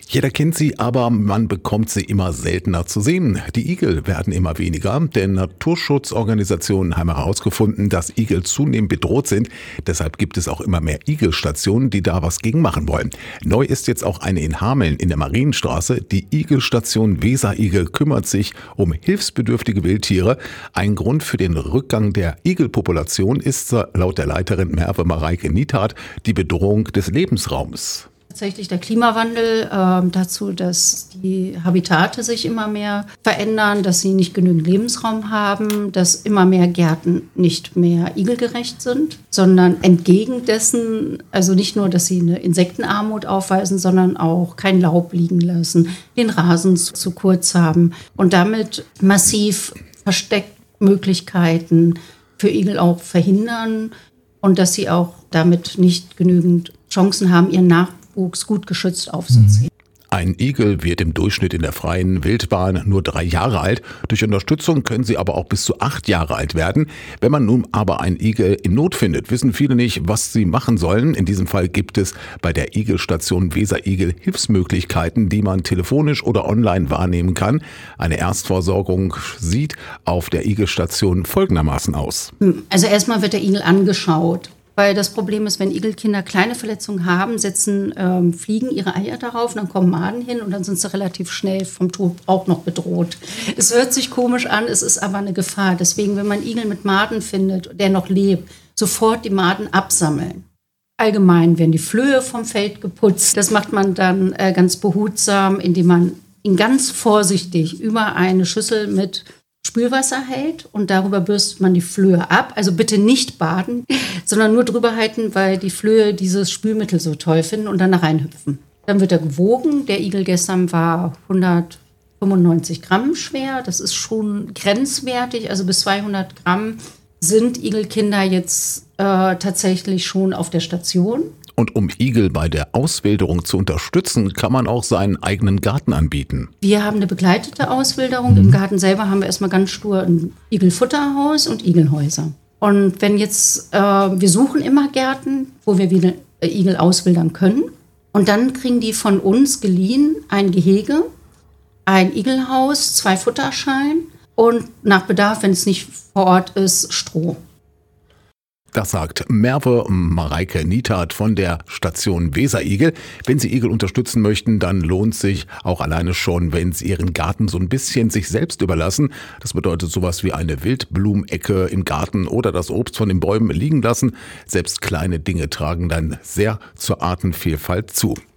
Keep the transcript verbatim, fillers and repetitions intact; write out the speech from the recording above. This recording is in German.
Jeder kennt sie, aber man bekommt sie immer seltener zu sehen. Die Igel werden immer weniger, denn Naturschutzorganisationen haben herausgefunden, dass Igel zunehmend bedroht sind. Deshalb gibt es auch immer mehr Igelstationen, die da was gegen machen wollen. Neu ist jetzt auch eine in Hameln in der Marienstraße. Die Igelstation Weserigel kümmert sich um hilfsbedürftige Wildtiere. Ein Grund für den Rückgang der Igelpopulation ist laut der Leiterin Merve Mareike Niethardt die Bedrohung des Lebensraums. Tatsächlich der Klimawandel äh, dazu, dass die Habitate sich immer mehr verändern, dass sie nicht genügend Lebensraum haben, dass immer mehr Gärten nicht mehr igelgerecht sind, sondern entgegen dessen, also nicht nur, dass sie eine Insektenarmut aufweisen, sondern auch kein Laub liegen lassen, den Rasen zu, zu kurz haben und damit massiv Versteckmöglichkeiten für Igel auch verhindern und dass sie auch damit nicht genügend Chancen haben, ihren Nachwuchs gut geschützt aufzuziehen. Ein Igel wird im Durchschnitt in der freien Wildbahn nur drei Jahre alt. Durch Unterstützung können sie aber auch bis zu acht Jahre alt werden. Wenn man nun aber einen Igel in Not findet, wissen viele nicht, was sie machen sollen. In diesem Fall gibt es bei der Igelstation Weserigel Hilfsmöglichkeiten, die man telefonisch oder online wahrnehmen kann. Eine Erstversorgung sieht auf der Igelstation folgendermaßen aus. Also erstmal wird der Igel angeschaut. Weil das Problem ist, wenn Igelkinder kleine Verletzungen haben, setzen ähm, Fliegen ihre Eier darauf, dann kommen Maden hin und dann sind sie relativ schnell vom Tod auch noch bedroht. Es hört sich komisch an, es ist aber eine Gefahr. Deswegen, wenn man einen Igel mit Maden findet, der noch lebt, sofort die Maden absammeln. Allgemein werden die Flöhe vom Feld geputzt. Das macht man dann äh, ganz behutsam, indem man ihn ganz vorsichtig über eine Schüssel mit Spülwasser hält und darüber bürstet man die Flöhe ab. Also bitte nicht baden, sondern nur drüber halten, weil die Flöhe dieses Spülmittel so toll finden und dann da reinhüpfen. Dann wird er gewogen. Der Igel gestern war hundertfünfundneunzig Gramm schwer. Das ist schon grenzwertig. Also bis zweihundert Gramm sind Igelkinder jetzt äh, tatsächlich schon auf der Station. Und um Igel bei der Auswilderung zu unterstützen, kann man auch seinen eigenen Garten anbieten. Wir haben eine begleitete Auswilderung. Im Garten selber haben wir erstmal ganz stur ein Igelfutterhaus und Igelhäuser. Und wenn jetzt, äh, wir suchen immer Gärten, wo wir wieder äh, Igel auswildern können. Und dann kriegen die von uns geliehen ein Gehege, ein Igelhaus, zwei Futterschalen und nach Bedarf, wenn es nicht vor Ort ist, Stroh. Das sagt Merve Mareike Niethardt von der Station Weserigel. Wenn Sie Igel unterstützen möchten, dann lohnt sich auch alleine schon, wenn Sie Ihren Garten so ein bisschen sich selbst überlassen. Das bedeutet sowas wie eine Wildblumenecke im Garten oder das Obst von den Bäumen liegen lassen. Selbst kleine Dinge tragen dann sehr zur Artenvielfalt zu.